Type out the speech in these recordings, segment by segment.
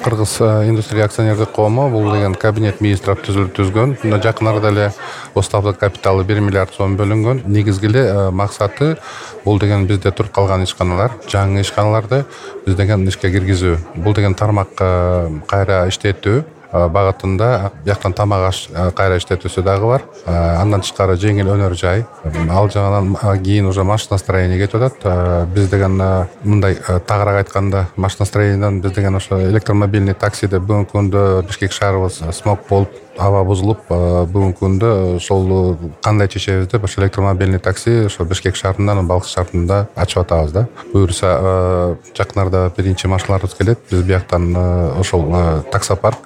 Кыргыз индустрия акционерлик коому бул деген кабинет министров түзгөн. Мына жакын арада эле уставдык капиталы 1 миллиард сом бөлүнгөн. Негизги эле максаты бул деген бизде туруп калган ишканалар, жаңы ишканаларды биз деген ишке киргизүү. Бул деген тармак кайра иштетүү багытында бияктан тамак аш кайра иштетүүсү дагы бар. Андан тышкары жеңил өнөр жай. Ал жагынан кийин уже машиностроение кетип атат. Биз деген мындай тагыраак айтканда машиностроениеден биз деген ошо электромобильный таксиде бүгүнкү күндө Бишкек шаарыбыз смог болуп аба бузулуп, бүгүнкү күндө ошол кандай чечебиз деп ошо электромобильный такси ошо Бишкек шаарынан Балкы шаарында ачып атабыз да. Буюрса жакын арада биринчи машиналарыбыз келет. Биз бияктан ошол таксопарк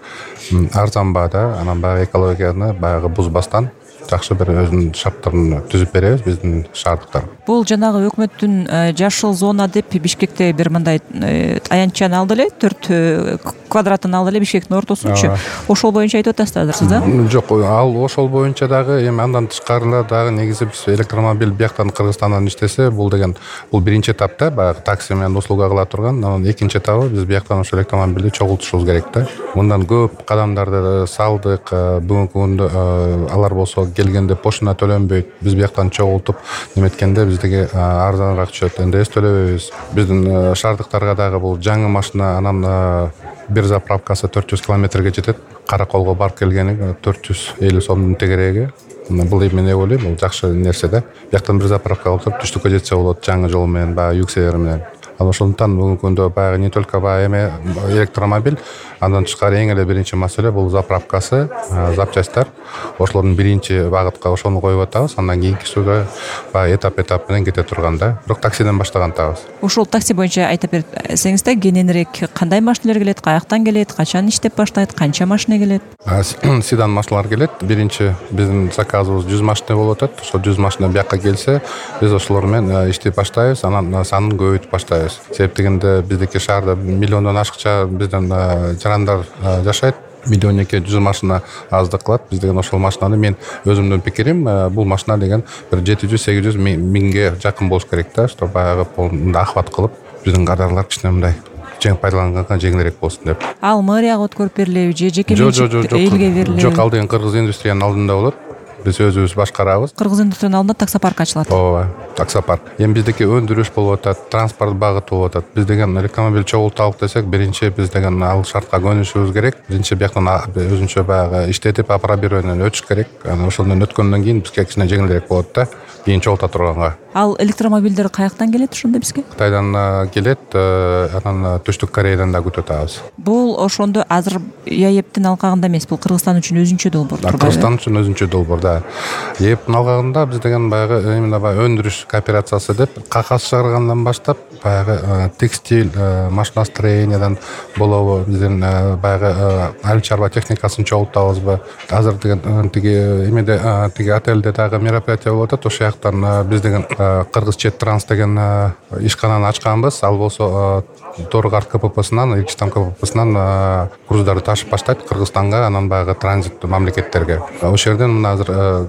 арзан баада, анан баягы экологияны баягы бузбастан жакшы бир өзүнүн шарттарын түзүп беребиз биздин шаардыктар. Бул жанагы өкмөттүн жашыл зона деп Бишкекте бир мындай аянтчаны алды эле, 4 квадратын алды эле Бишкектин ортосунчу. Ошол боюнча айтып атасыздар да? Жок, ал ошол боюнча дагы эми андан тышкары дагы негизи биз электромобиль бияктан Кыргызстандан иштесе, бул деген бул биринчи этапта баягы такси менен услуга кыла турган, анан экинчи этабы биз бияктан ошо электромобилди чогултушубуз керек да. Мындан көп кадамдарды салдык. Бүгүнкү күндө алар болсо келгенде пошуна төлөнбөйт. Биз бияктан чогултуп неметкенде биздеги арзаныраак түшөт. НДС төлөбөйбүз. Биздин шаардыктарга дагы бул жаңы машина, анан бир заправкасы 400 километрге жетет. Караколго барып келгени 450 сомдун тегереги. Бул эмне ойлойм, бул жакшы нерсе да. Бияктан бир заправка алып түштүккө жетсе болот, жаңы жол менен, баягы юг север менен. Ошондуктан бүгүнкү күндө баягы не только баягы электромобиль, андан тышкары эң эле биринчи маселе бул заправкасы, запчасттар. Ошолордун биринчи багытка ошону коюп атабыз. Андан кийинкисине баягы этап менен кете турган да. Бирок таксиден баштагантабыз. Ошол такси боюнча айтып берсеңиз да, кененирээк кандай машиналар келет, каяктан келет, качан иштеп баштайт, канча машина келет? Седан машиналар келет. Биринчи биздин заказыбыз 100 машина болуп атат. Ошол 100 машина бияка келсе, биз ошолор менен иштеп баштайбыз, анан санын көбөйтүп баштайбыз. Себеп дегенде биздики шаарда миллиондон ашыкча бизден жарандар жашайт. 1,2 машина аздык кылат. Биз деген ошол машинаны мен өзүмдүн пикирим, бул машина деген бир 700-800 миңге жакын болуш керек да, что баягы мындай охват кылып, биздин кадрлар кичине мындай пайдаланганга жеңилирээк болсун деп. Ал мэрияга өткөрүп берилеби же жеке менчик элге берилеби? Жок, ал деген Кыргыз индустриянын алдында болот. Биз өзүбүз башкарабыз. Кыргыз индустриянын алдында таксопарк ачылат. Ооба, таксопарк. Эми биздики өндүрүш болуп атат, транспорт багыты болуп атат. Биз деген электромобиль чогулталык десек, биринчи биз деген ал шартка көнүшүбүз керек. Биринчи бияктан өзүнчө баягы иштетип, апробированиеден өтүш керек. Анан ошондон өткөндөн кийин бизге кичине жеңилирээк болот да, кийин чогулта турганга. Ал электромобилдер каяктан келет ошондо бизге? Кытайдан келет, анан Түштүк Кореядан да күтүп атабыз. Бул ошондо азыр ЯЭПтин алкагында эмес, бул Кыргызстан үчүн өзүнчө долбоор турбайбы? Кыргызстан үчүн өзүнчө долбоор да. ЯЭПтин алкагында биз деген баягы именно өндүрүш кооперациясы деп кагаз чыгаргандан баштап баягы текстиль, машиностроениеден болобу, биздин баягы айыл чарба техникасын чогултабызбы. Азыр деген тиги эмеде тиги отелде дагы мероприятие болуп атат. Ошол жактан биз деген Кыргыз Чет Транс деген ишкананы ачканбыз. Ал болсо Торгард КППсынан, Иркичтам КППсынан груздарды ташып баштайт Кыргызстанга, анан баягы транзит мамлекеттерге. Ошол жерден мына азыр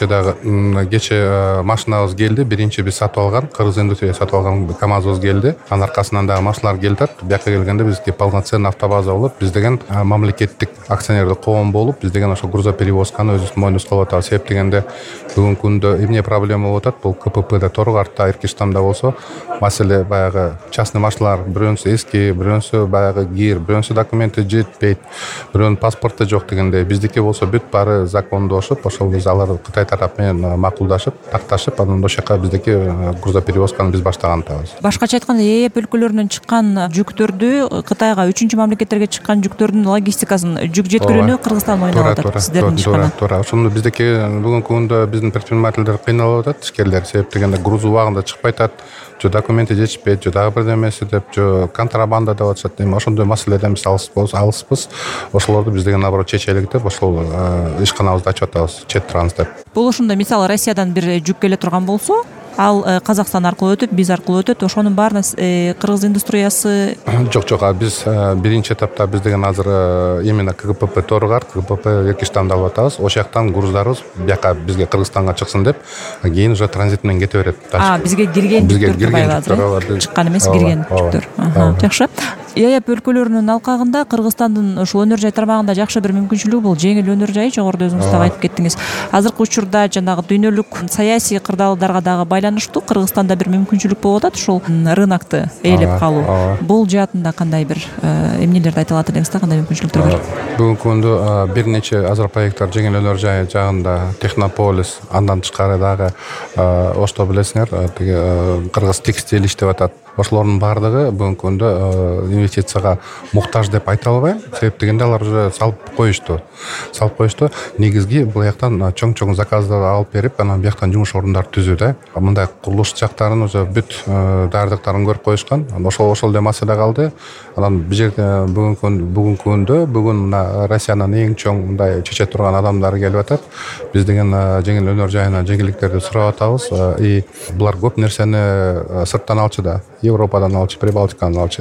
кече машинабыз келди. Биринчи биз сатып алган, Кыргыз индустрия сатып алган КАМАЗыбыз келди. Анын аркасынан дагы машиналар келди. Бияка келгенде бизге полноценный автобаза болуп, биз деген мамлекеттик акционердик коом болуп, биз деген ошо грузоперевозканы өзүбүздүн мойнубузга алып атабыз. Себеп дегенде бүгүнкү күндө эмне проблема болуп атат? Бул КППда, Торгардта, Иркичтамда болсо, маселе баягы частный машиналар, бирөөсү эски, бирөөсү баягы кир, бирөөсү документи жетпейт, бирөөнүн паспорту жок дегенде. Биздики болсо бүт баары закондошуп, ошол биз алар Кытай тарап менен макулдашып, такташып, анан ошол жака биздики грузоперевозканы биз баштагантабыз. Башкача айтканда, ЕЭП өлкөлөрүнөн чыккан жүктөрдү Кытайга, үчүнчү мамлекеттерге чыккан жүктөрдүн логистикасын, жүк жеткирүүнү Кыргызстан ойноп атат. Сиздердин ишкана. Туура. Ошондо биздики бүгүнкү күндө биздин предпринимательдер кыйналып атат, ишкерлер. Себеп дегенде груз убагында чыкпай атат, жо документи жетишпейт, жо дагы бирдемеси деп, жо контрабанда деп атышат. Эми ошондой маселеден биз алыспыз. Ошолорду биз деген наоборот чечелик деп, ошол ишканабызды ачып атабыз, Чет Транс деп. Бул ошондо мисалы Россиядан бир жүк келе турган болсо, ал Казакстан аркылуу өтүп, биз аркылуу өтөт. Ошонун баарына Кыргыз индустриясы жок, биз биринчи этапта биз деген азыр именно КПП Торгард, КПП Иркичтамды алып атабыз. Ошол жактан груздарыбыз бияка бизге Кыргызстанга чыксын деп, кийин уже транзит менен кете берет. Бизге кирген жүктөр чыккан эмес, кирген жүктөр. Жакшы. ЯЭП өлкөлөрүнүн алкагында Кыргызстандын ушул өнөр жай тармагында жакшы бир мүмкүнчүлүгү бул жеңил өнөр жайы. Жогоруда өзүңүз дагы айтып кеттиңиз. Азыркы учурда жанагы дүйнөлүк саясий кырдаалдарга дагы байланыштуу Кыргызстанда бир мүмкүнчүлүк болуп атат ушул рынокты ээлеп калуу. Бул жаатында кандай бир эмнелерди айта алат элеңиз да, кандай мүмкүнчүлүктөр бар? Бүгүнкү күндө бир нече азыр проекттер жеңил өнөр жайы жагында, Технополис, андан тышкары дагы ошто билесиңер, Кыргыз текстиль иштеп атат. Ошолордун баардыгы бүгүнкү күндө инвестицияга муктаж деп айта албайм. Себеп дегенде алар уже салып коюшту. Негизги бул жактан чоң заказдар алып берип, анан бияктан жумуш орундар түзүүдө. Мындай курулуш жактарын уже бүт даярдыктарын көрүп коюшкан. Ошол эле маселе калды. Анан бул жерде бүгүнкү күндө мына Россиянын эң чоң мындай чече турган адамдары келип атат. Биз деген жеңил өнөр жайына жеңилдиктерди сурап атабыз. И булар көп нерсени сырттан алчу да. Европадан алчу, Прибалтикадан алчу.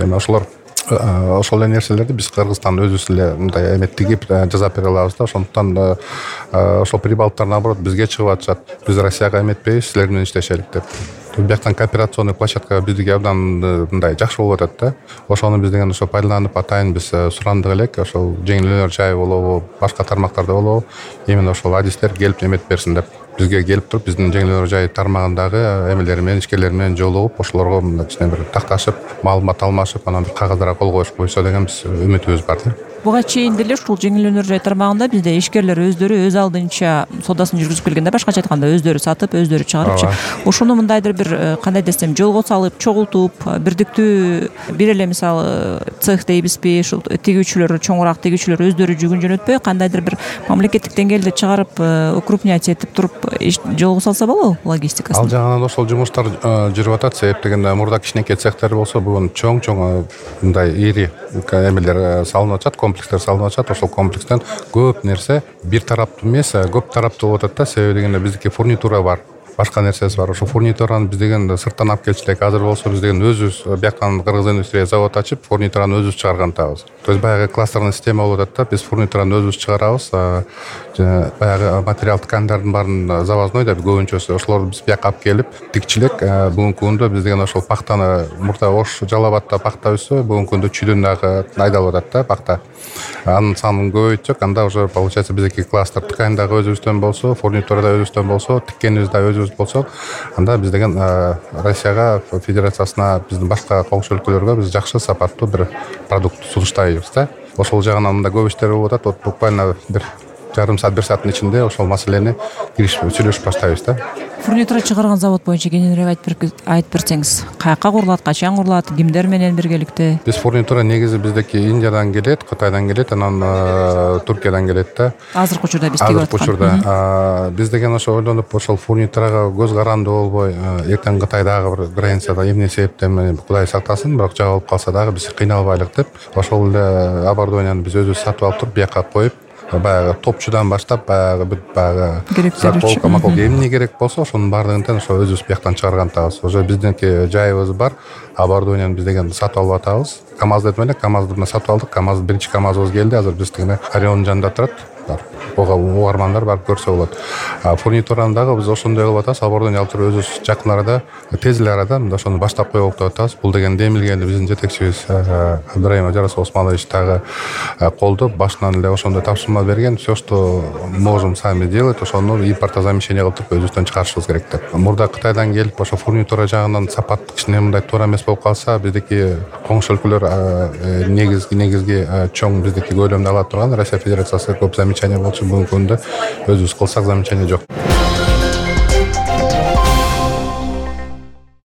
Ошол эле нерселерди биз Кыргызстан өзүбүз эле мындай тигип жасап бере алабыз да. Ошондуктан ошол прибалттар наоборот бизге чыгып атышат. Биз Россияга эметпейбиз, силер менен иштешелик деп. Бияктан кооперационный площадка биздике абдан мындай жакшы болуп атат да. Ошону биз деген ошо пайдаланып атайын биз сурандык элек. Ошол жеңил өнөр жайы болобу, башка тармактарда болобу, именно ошол адистер келип эметип берсин деп. Бизге келип туруп, биздин жеңил өнөр жайы тармагындагы эмелери менен, ишкерлер менен жолугуп, ошолорго мындай бир такташып, маалымат алмашып, анан бир кагаздарга кол коюш койсо деген биз үмүтүбүз бар да. Буга чейин деле ушул жеңил өнөр жай тармагында бизде ишкерлер өздөрү өз алдынча соодасын жүргүзүп келгенде, башкача айтканда өздөрү сатып, өздөрү чыгарыпчы. Ошону мындайдыр бир кандай десем, жолго салып, чогултуп, бирдиктүү бир эле мисалы цех дейбизби, ушул тигүүчүлөр, чоңураак тигүүчүлөр өздөрү жүгүн жөнөтпөй, кандайдыр бир мамлекеттик деңгээлде чыгарып, укрупнять этип туруп жолго салса болобу логистикасын? Ал жагынан ошол жумуштар жүрүп атат. Себеп дегенде мурда кичинекей цехтер болсо, бүгүн чоң мындай ири эмелер салынып атат, комплекстер салынып атат. Ошол комплекстен көп нерсе бир тараптуу эмес, көп тараптуу болуп атат да. Себеби дегенде биздики фурнитура бар, башка нерсеси бар. Ошол фурнитураны биз деген сырттан алып келчүлек. Азыр болсо биз деген өзүбүз бияктан Кыргыз индустрия завод ачып, фурнитураны өзүбүз чыгаргантабыз. То есть баягы кластерный система болуп атат да. Биз фурнитураны өзүбүз чыгарабыз. Баягы материал ткандардын баарын завозной деп көбүнчөсү ошолорду биз бияка алып келип тикчилек. Бүгүнкү күндө биз деген ошол пахтаны мурда Ош Жалал Абадта пахта өссө, бүгүнкү күндө Чүйдөн дагы айдалып атат да пахта. Анын санын көбөйттүк. Анда уже получается биздики кластер ткань дагы өзүбүздөн болсо, фурнитура да өзүбүздөн болсо, тиккенибиз да өзүбүз болсо, анда биз деген Россияга, Федерациясына, биздин башка коңшу өлкөлөргө биз жакшы сапаттуу бир продукт сунуштайбыз да. Ошол жагынан мында көп иштер болуп атат. Буквально бир жарым саат, бир сааттын ичинде ошол маселени сүйлөшүп баштайбыз да. Фурнитура чыгарган завод боюнча кененирээк айтып берсеңиз, каяка курулат, качан курулат, кимдер менен биргеликте? Биз фурнитура негизи биздики Индиядан келет, Кытайдан келет, анан Туркиядан келет да. Азыркы учурда биз тигип аткан. Азыркы учурда биз деген ошо ойлонуп, ошол фурнитурага көз карандуу болбой, эртең Кытайдагы бир границада эмне себептен Кудай сактасын, бирок жабылып калса дагы биз кыйналбайлык деп, ошол эле оборудованияны биз өзүбүз сатып алып туруп бияка коюп, баягы топчудан баштап баягы заколка маколка эмне керек болсо ошонун баардыгын тең ошо өзүбүз бияктан чыгаргантабыз. Уже биздики жайыбыз бар, оборудованияны биз деген сатып алып атабыз. КамАЗ деп эле КамАЗды сатып алдык. КамАЗ биринчи КамАЗыбыз келди. Азыр биз деген Ориондун жанында турат. Угармандар барып көрсө болот. Фурнитураны дагы биз ошондой кылып атабыз. Оборудование алып туруп өзүбүз жакын арада, тез эле арада мында ошону баштап коелук деп атабыз. Бул деген демилгени биздин жетекчибиз Абдраимов Жарас Османович дагы колдоп, башынан эле ошондой тапшырма берген. Все, что можем сами делать, ошону импортозамещение кылып туруп өзүбүздөн чыгарышыбыз керек деп. Мурда Кытайдан келип, ошо фурнитура жагынан сапат кичине мындай туура эмес болуп калса, биздики коңшу өлкөлөр негизги чоң биздики көлөмдө ала турган Россия Федерациясы көп замечание болчу. Бүгүнкү күндө өзүбүз кылсак замечание жок.